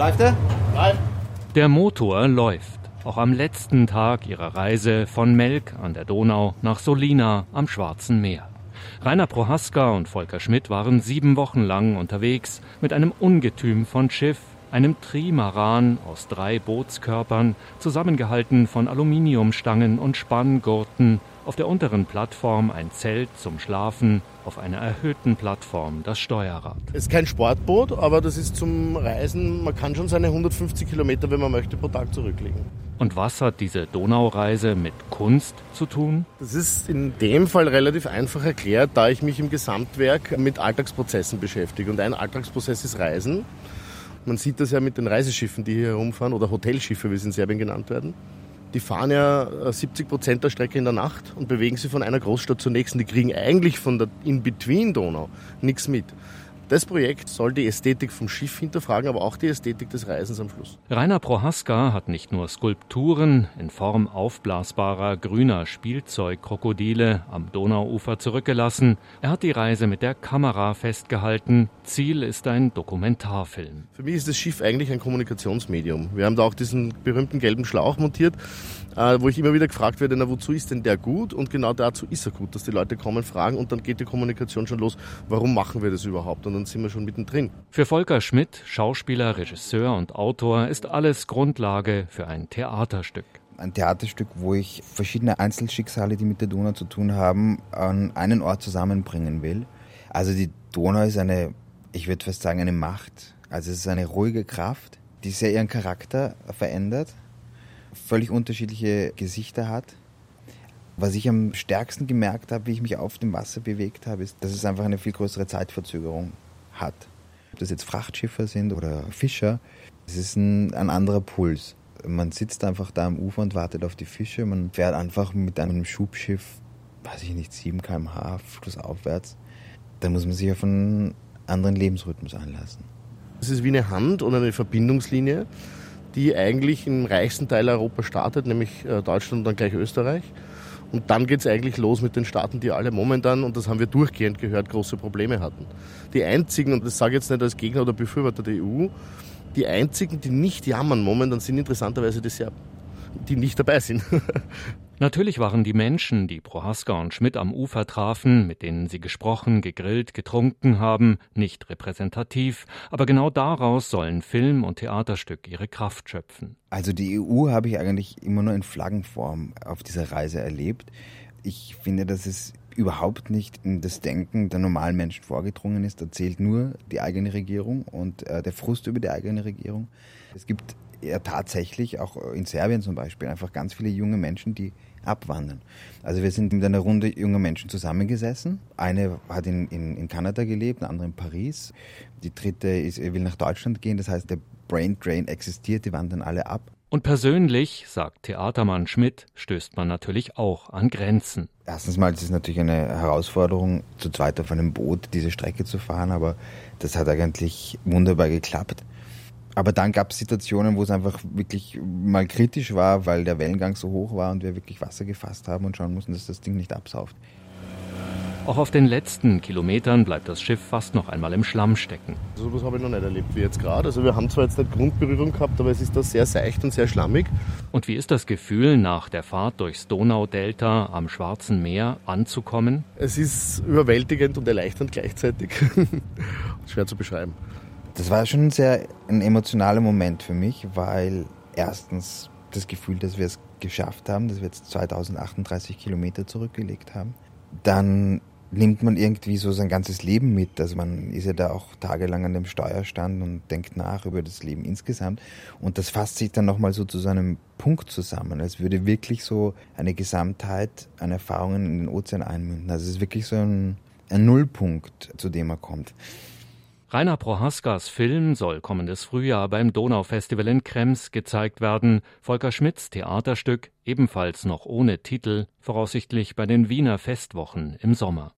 Läuft er? Nein. Der Motor läuft. Auch am letzten Tag ihrer Reise von Melk an der Donau nach Solina am Schwarzen Meer. Rainer Prohaska und Volker Schmidt waren 7 Wochen lang unterwegs mit einem Ungetüm von Schiff, einem Trimaran aus 3 Bootskörpern, zusammengehalten von Aluminiumstangen und Spanngurten, auf der unteren Plattform ein Zelt zum Schlafen, auf einer erhöhten Plattform das Steuerrad. Es ist kein Sportboot, aber das ist zum Reisen, man kann schon seine 150 Kilometer, wenn man möchte, pro Tag zurücklegen. Und was hat diese Donaureise mit Kunst zu tun? Das ist in dem Fall relativ einfach erklärt, da ich mich im Gesamtwerk mit Alltagsprozessen beschäftige. Und ein Alltagsprozess ist Reisen. Man sieht das ja mit den Reiseschiffen, die hier herumfahren, oder Hotelschiffe, wie sie in Serbien genannt werden. Die fahren ja 70% der Strecke in der Nacht und bewegen sich von einer Großstadt zur nächsten. Die kriegen eigentlich von der In-Between-Donau nichts mit. Das Projekt soll die Ästhetik vom Schiff hinterfragen, aber auch die Ästhetik des Reisens am Schluss. Rainer Prohaska hat nicht nur Skulpturen in Form aufblasbarer grüner Spielzeugkrokodile am Donauufer zurückgelassen. Er hat die Reise mit der Kamera festgehalten. Ziel ist ein Dokumentarfilm. Für mich ist das Schiff eigentlich ein Kommunikationsmedium. Wir haben da auch diesen berühmten gelben Schlauch montiert, wo ich immer wieder gefragt werde, na, wozu ist denn der gut? Und genau dazu ist er gut, dass die Leute kommen, fragen und dann geht die Kommunikation schon los. Warum machen wir das überhaupt? Und dann sind wir schon mittendrin. Für Volker Schmidt, Schauspieler, Regisseur und Autor, ist alles Grundlage für ein Theaterstück. Ein Theaterstück, wo ich verschiedene Einzelschicksale, die mit der Donau zu tun haben, an einen Ort zusammenbringen will. Also die Donau ist ich würde fast sagen, eine Macht. Also es ist eine ruhige Kraft, die sehr ihren Charakter verändert, völlig unterschiedliche Gesichter hat. Was ich am stärksten gemerkt habe, wie ich mich auf dem Wasser bewegt habe, ist, dass es einfach eine viel größere Zeitverzögerung hat. Ob das jetzt Frachtschiffer sind oder Fischer, es ist ein anderer Puls. Man sitzt einfach da am Ufer und wartet auf die Fische. Man fährt einfach mit einem Schubschiff, 7 km/h flussaufwärts. Da muss man sich auf einen anderen Lebensrhythmus anlassen. Es ist wie eine Hand oder eine Verbindungslinie, die eigentlich im reichsten Teil Europas startet, nämlich Deutschland und dann gleich Österreich. Und dann geht es eigentlich los mit den Staaten, die alle momentan, und das haben wir durchgehend gehört, große Probleme hatten. Die einzigen, und das sage ich jetzt nicht als Gegner oder Befürworter der EU, die einzigen, die nicht jammern momentan, sind interessanterweise die Serben, die nicht dabei sind. Natürlich waren die Menschen, die Prohaska und Schmidt am Ufer trafen, mit denen sie gesprochen, gegrillt, getrunken haben, nicht repräsentativ. Aber genau daraus sollen Film und Theaterstück ihre Kraft schöpfen. Also die EU habe ich eigentlich immer nur in Flaggenform auf dieser Reise erlebt. Ich finde, dass es überhaupt nicht in das Denken der normalen Menschen vorgedrungen ist. Da zählt nur die eigene Regierung und der Frust über die eigene Regierung. Es gibt ja tatsächlich, auch in Serbien zum Beispiel, einfach ganz viele junge Menschen, die abwandern. Also wir sind mit einer Runde junger Menschen zusammengesessen. Eine hat in Kanada gelebt, eine andere in Paris. Die dritte will nach Deutschland gehen. Das heißt, der Brain Drain existiert, die wandern alle ab. Und persönlich, sagt Theatermann Schmidt, stößt man natürlich auch an Grenzen. Erstens mal ist es natürlich eine Herausforderung, zu zweit auf einem Boot diese Strecke zu fahren, aber das hat eigentlich wunderbar geklappt. Aber dann gab es Situationen, wo es einfach wirklich mal kritisch war, weil der Wellengang so hoch war und wir wirklich Wasser gefasst haben und schauen mussten, dass das Ding nicht absauft. Auch auf den letzten Kilometern bleibt das Schiff fast noch einmal im Schlamm stecken. So etwas habe ich noch nicht erlebt wie jetzt gerade. Also wir haben zwar jetzt nicht Grundberührung gehabt, aber es ist da sehr seicht und sehr schlammig. Und wie ist das Gefühl, nach der Fahrt durchs Donaudelta am Schwarzen Meer anzukommen? Es ist überwältigend und erleichternd gleichzeitig. Schwer zu beschreiben. Das war schon ein emotionaler Moment für mich, weil erstens das Gefühl, dass wir es geschafft haben, dass wir jetzt 2038 Kilometer zurückgelegt haben. Dann nimmt man irgendwie so sein ganzes Leben mit. Also man ist ja da auch tagelang an dem Steuerstand und denkt nach über das Leben insgesamt. Und das fasst sich dann nochmal so zu so einem Punkt zusammen, als würde wirklich so eine Gesamtheit an Erfahrungen in den Ozean einmünden. Also es ist wirklich so ein Nullpunkt, zu dem er kommt. Rainer Prohaskas Film soll kommendes Frühjahr beim Donaufestival in Krems gezeigt werden. Volker Schmidts Theaterstück, ebenfalls noch ohne Titel, voraussichtlich bei den Wiener Festwochen im Sommer.